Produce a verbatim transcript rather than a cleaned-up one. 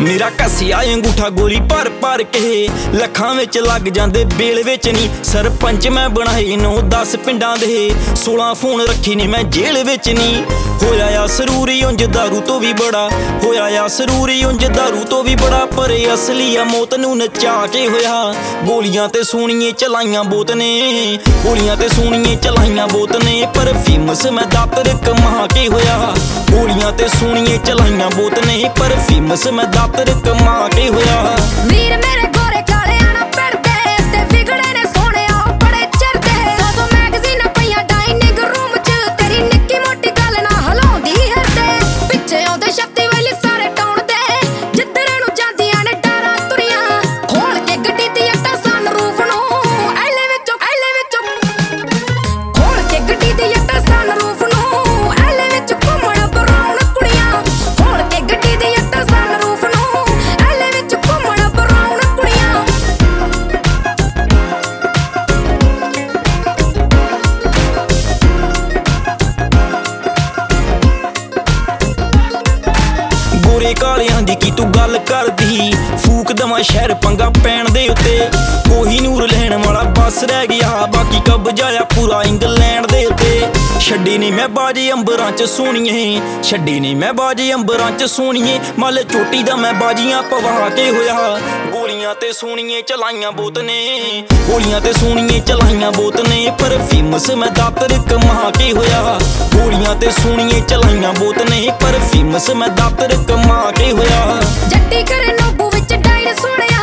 मेरा घसिया अंगूठा गोली भर भर के लखां विच लग जांदे बेल विच नी। सरपंच मैं बनाए नौ दस पिंडां दे, सोलह फोन रखे ने मैं जेल विच नी। होया या सरूरी उंज दारू तो भी बड़ा, होया या सरूरी उंज दारू तो भी बड़ा, पर असली आ मौत नूं नचा के होया। गोलियां ते सोहणिए चलाइयां बोत ने, गोलियां ते सोहणिए चलाइयां बोत ने, पर फेमस मैं दातर कमा के होया। गोलियां ते सोहणिए चलाइयां बोत ने, पर फेमस मैं दातर कमा के होया। वीर मेरे गोरे काले आना पड़दे ते विगड़े ने सोहणिया बड़े चरदे। सौ सौ मैगज़ीनां पईयां डाइनिंग रूम च, तेरी निक्की मोटी गल ना हलाउंदी हरदे। पिछे आउंदे छत्ती वेले सारे टाउन दे, जिੱਧਰ ਨੂੰ ਜਾਂਦੀਆਂ ਨੇ ਡਾਰਾਂ ਤੁਰੀਆਂ। ਖੋਲ ਕੇ ਗੱਡੀ ਦੀ ਅੱਟਾ ਸਨਰੂਫ ਨੂੰ, ਐਲੇ ਵਿੱਚੋਂ ਐਲੇ ਵਿੱਚੋਂ ਖੋਲ ਕੇ ਗੱਡੀ ਦੀ ਅੱਟਾ ਸਨਰੂਫ ਨੂੰ, ਐਲੇ ਵਿੱਚ ਘੁੰਮਣ ਬਰਾਉਣ ਕੁੜੀਆਂ। ਖੋਲ ਕੇ ਗੱਡੀ ਦੀ ਅੱਟਾ ਸਨਰੂਫ ਨੂੰ, ਐਲੇ ਵਿੱਚ ਘੁੰਮਣ ਬਰਾਉਣ ਕੁੜੀਆਂ। गोरे कालियां दी की तू गल करदी, फूक दवा शहर पंगा पैण दे उत्ते। कोहीनूर लैण वाला बस रह गया, बाकी कब्जाया पूरा इंग्लैंड दे उत्ते। छड्डी नी मैं बाजी अंबरां च सोहणिए, छड्डी नी मैं बाजी अंबरां च सोहणिए, मल चोटी दा मैं बाजियां पवा के होया। गोलियां ते सोहणिए चलाइयां बोत ने, गोलियां ते सोहणिए चलाइयां बोत ने, पर फेमस मैं दातर कमा के होया। गोलियां ते सोहणिए चलाइयां बोत ने, पर फेमस मैं दातर कमा के होया। जट्टी करे नोबू विच डाइन सोहणिया,